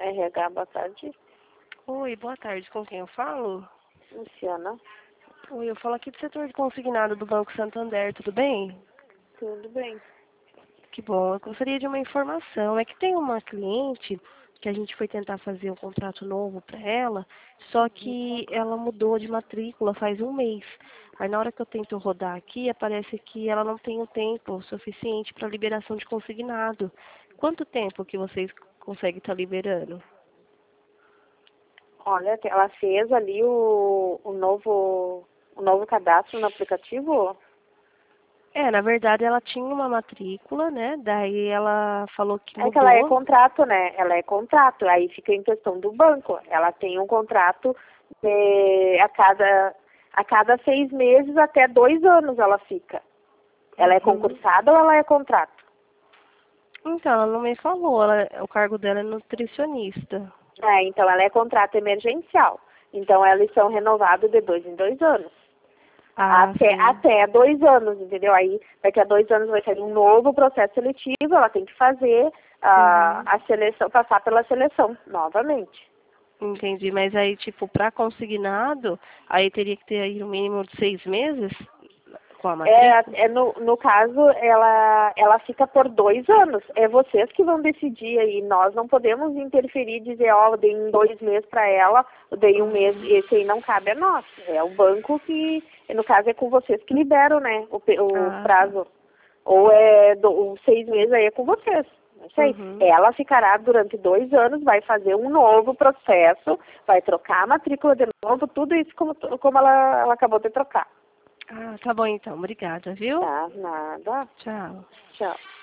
RH, boa tarde. Oi, boa tarde. Com quem eu falo? Luciana, Oi, eu falo aqui do setor de consignado do Banco Santander, tudo bem? tudo bem? Que bom. Eu gostaria de uma informação. É que tem uma cliente que a gente foi tentar fazer um contrato novo para ela, só que ela mudou de matrícula faz um mês. Aí na hora que eu tento rodar aqui, aparece que ela não tem o tempo suficiente para liberação de consignado. Quanto tempo que vocês conseguem estar liberando? Olha, ela fez ali o novo cadastro no aplicativo? Na verdade ela tinha uma matrícula, né? Daí ela falou que É que ela é mudou. contrato, né? Ela é contrato, aí fica em questão do banco. Ela tem um contrato a cada 6 meses até 2 anos ela fica. Ela é Uhum. concursada ou ela é contrato? Então, ela não me falou, o cargo dela é nutricionista. Então ela é contrato emergencial. Então eles são renovados de 2 em 2 anos. Ah, sim. Até 2 anos, entendeu? Aí daqui a 2 anos vai sair um novo processo seletivo, ela tem que fazer Uhum. a seleção, passar pela seleção novamente. Entendi, mas aí, tipo, para consignado, aí teria que ter aí no mínimo de 6 meses com a matrícula? No caso, ela fica por 2 anos. É vocês que vão decidir aí. Nós não podemos interferir e dizer, ó, eu dei 2 meses para ela, eu dei um mês. Esse aí não cabe a nós. É o banco que, no caso, é com vocês que liberam, né, o Ah, tá. prazo. Ou os 6 meses aí é com vocês. Não sei. Uhum. Ela ficará durante 2 anos, vai fazer um novo processo, vai trocar a matrícula de novo, tudo isso como ela acabou de trocar. Ah, tá bom então. Obrigada, viu? Tá, nada. Tchau. Tchau.